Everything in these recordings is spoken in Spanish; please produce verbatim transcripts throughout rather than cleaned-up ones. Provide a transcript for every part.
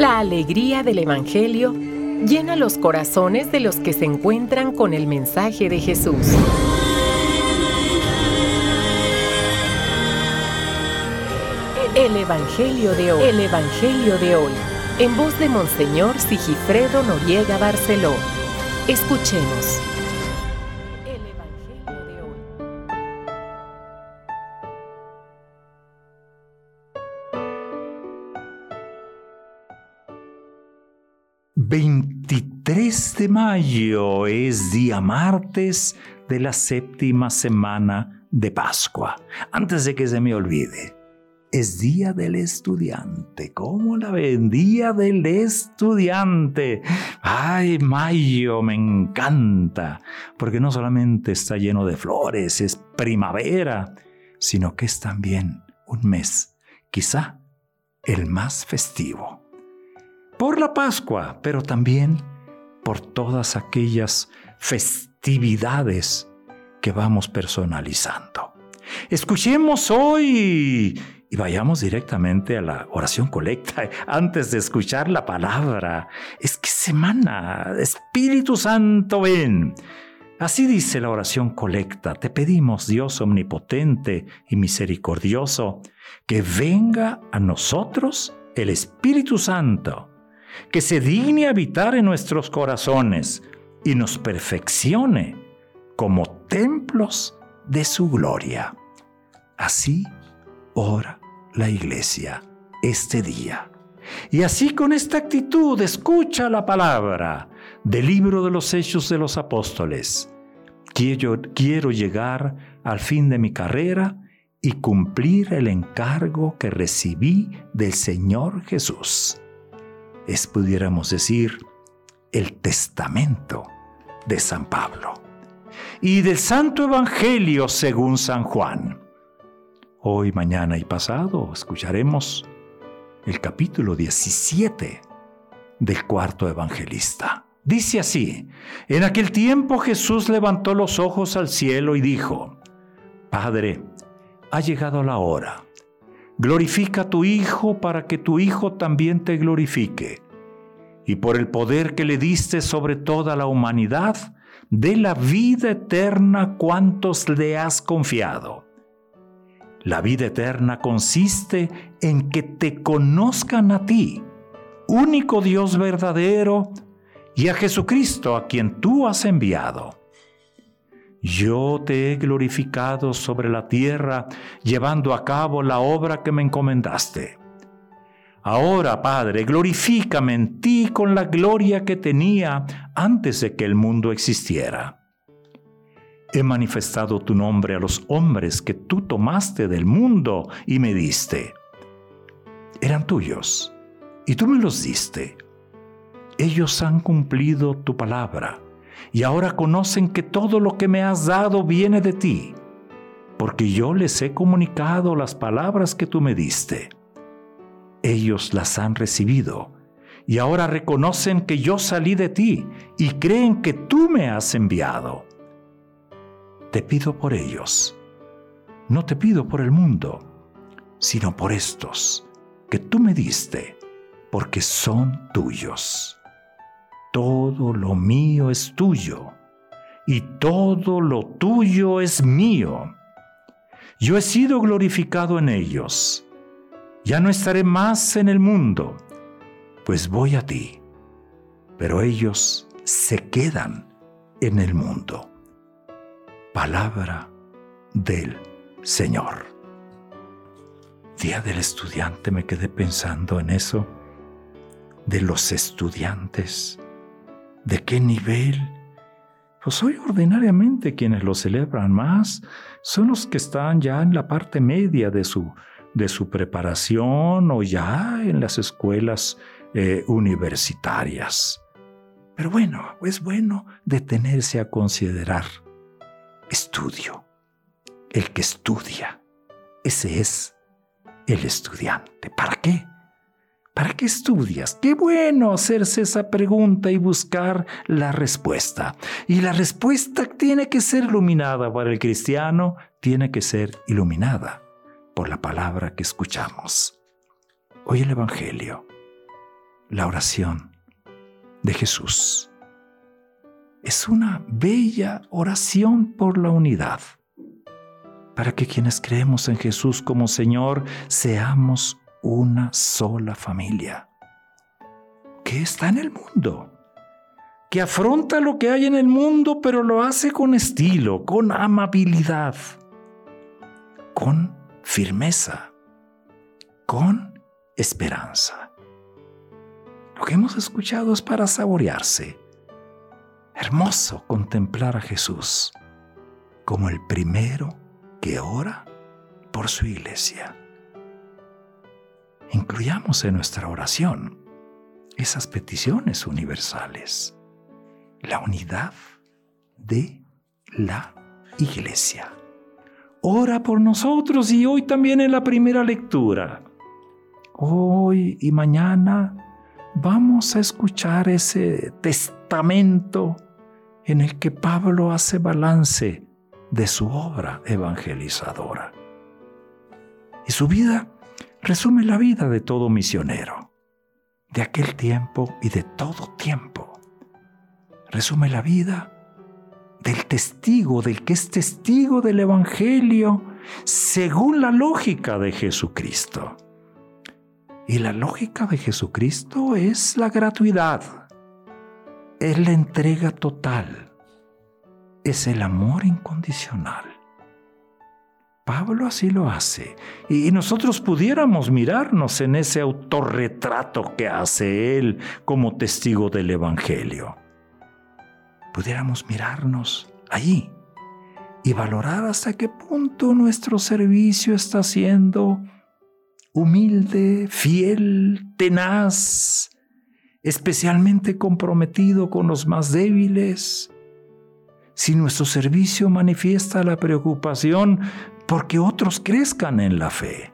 La alegría del Evangelio llena los corazones de los que se encuentran con el mensaje de Jesús. El Evangelio de hoy. El Evangelio de hoy. En voz de Monseñor Sigifredo Noriega Barceló. Escuchemos. El Evangelio de hoy. veintitrés de mayo es día martes de la séptima semana de Pascua. Antes de que se me olvide, es día del estudiante. ¿Cómo la ven? Día del estudiante. Ay, mayo me encanta, porque no solamente está lleno de flores, es primavera, sino que es también un mes, quizá el más festivo. Por la Pascua, pero también por todas aquellas festividades que vamos personalizando. Escuchemos hoy y vayamos directamente a la oración colecta antes de escuchar la palabra. Es que semana, Espíritu Santo, ven. Así dice la oración colecta. Te pedimos, Dios omnipotente y misericordioso, que venga a nosotros el Espíritu Santo, que se digne habitar en nuestros corazones y nos perfeccione como templos de su gloria. Así ora la Iglesia este día. Y así, con esta actitud, escucha la palabra del libro de los Hechos de los Apóstoles. Quiero, quiero llegar al fin de mi carrera y cumplir el encargo que recibí del Señor Jesús. Es, pudiéramos decir, el testamento de San Pablo. Y del Santo Evangelio según San Juan. Hoy, mañana y pasado escucharemos el capítulo diecisiete del cuarto evangelista. Dice así: en aquel tiempo Jesús levantó los ojos al cielo y dijo: Padre, ha llegado la hora. Glorifica a tu Hijo para que tu Hijo también te glorifique. Y por el poder que le diste sobre toda la humanidad, dé la vida eterna a cuantos le has confiado. La vida eterna consiste en que te conozcan a ti, único Dios verdadero, y a Jesucristo a quien tú has enviado. Yo te he glorificado sobre la tierra, llevando a cabo la obra que me encomendaste. Ahora, Padre, glorifícame en ti con la gloria que tenía antes de que el mundo existiera. He manifestado tu nombre a los hombres que tú tomaste del mundo y me diste. Eran tuyos, y tú me los diste. Ellos han cumplido tu palabra, y ahora conocen que todo lo que me has dado viene de ti, porque yo les he comunicado las palabras que tú me diste. Ellos las han recibido, y ahora reconocen que yo salí de ti, y creen que tú me has enviado. Te pido por ellos, no te pido por el mundo, sino por estos que tú me diste, porque son tuyos. Todo lo mío es tuyo, y todo lo tuyo es mío. Yo he sido glorificado en ellos. Ya no estaré más en el mundo, pues voy a ti, pero ellos se quedan en el mundo. Palabra del Señor. Día del estudiante, me quedé pensando en eso, de los estudiantes, de qué nivel. Pues hoy ordinariamente quienes lo celebran más son los que están ya en la parte media de su, de su preparación o ya en las escuelas eh, universitarias. Pero bueno, es bueno detenerse a considerar. Estudio. El que estudia, ese es el estudiante. ¿Para qué? ¿Para qué estudias? Qué bueno hacerse esa pregunta y buscar la respuesta. Y la respuesta tiene que ser iluminada para el cristiano, tiene que ser iluminada por la palabra que escuchamos. Hoy el Evangelio la oración de Jesús. Es una bella oración por la unidad, para que quienes creemos en Jesús como Señor seamos una sola familia, que está en el mundo, que afronta lo que hay en el mundo, pero lo hace con estilo, con amabilidad, con firmeza, con esperanza. Lo que hemos escuchado es para saborearse. Hermoso contemplar a Jesús como el primero que ora por su iglesia. Incluyamos en nuestra oración esas peticiones universales. La unidad de la iglesia. Ora por nosotros, y hoy también en la primera lectura. Hoy y mañana vamos a escuchar ese testamento en el que Pablo hace balance de su obra evangelizadora. Y su vida resume la vida de todo misionero, de aquel tiempo y de todo tiempo. Resume la vida del testigo, del que es testigo del Evangelio, según la lógica de Jesucristo. Y la lógica de Jesucristo es la gratuidad, es la entrega total, es el amor incondicional. Pablo así lo hace, y nosotros pudiéramos mirarnos en ese autorretrato que hace él como testigo del Evangelio. Pudiéramos mirarnos allí y valorar hasta qué punto nuestro servicio está siendo humilde, fiel, tenaz, especialmente comprometido con los más débiles. Si nuestro servicio manifiesta la preocupación porque otros crezcan en la fe.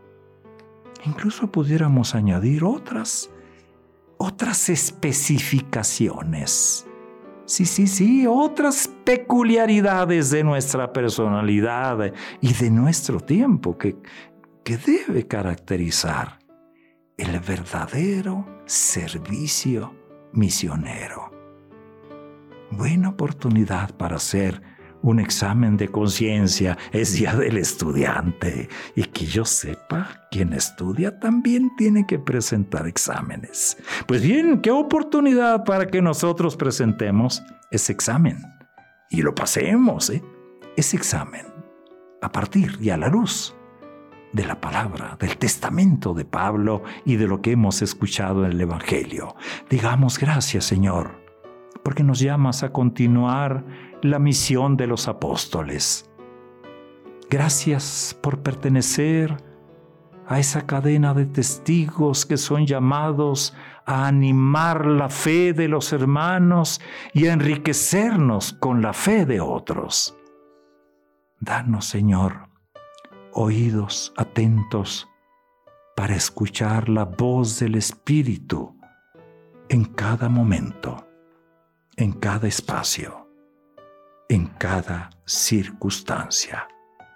Incluso pudiéramos añadir otras, otras especificaciones. Sí, sí, sí, otras peculiaridades de nuestra personalidad y de nuestro tiempo que, que debe caracterizar el verdadero servicio misionero. Buena oportunidad para hacer un examen de conciencia. Es día del estudiante, y que yo sepa, quien estudia también tiene que presentar exámenes. Pues bien, qué oportunidad para que nosotros presentemos ese examen y lo pasemos, ¿eh? Ese examen a partir y a la luz de la palabra, del testamento de Pablo y de lo que hemos escuchado en el Evangelio. Digamos gracias, Señor, porque nos llamas a continuar la misión de los apóstoles. Gracias por pertenecer a esa cadena de testigos que son llamados a animar la fe de los hermanos y a enriquecernos con la fe de otros. Danos, Señor, oídos atentos para escuchar la voz del Espíritu en cada momento, en cada espacio, en cada circunstancia.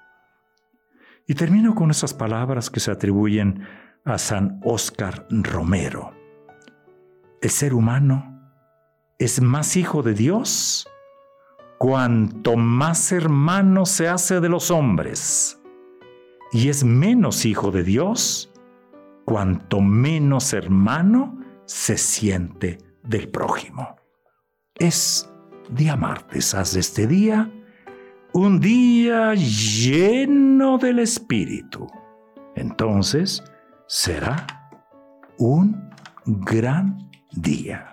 Y termino con esas palabras que se atribuyen a San Óscar Romero. El ser humano es más hijo de Dios cuanto más hermano se hace de los hombres, y es menos hijo de Dios cuanto menos hermano se siente del prójimo. Es día martes, haz de este día un día lleno del Espíritu. Entonces será un gran día.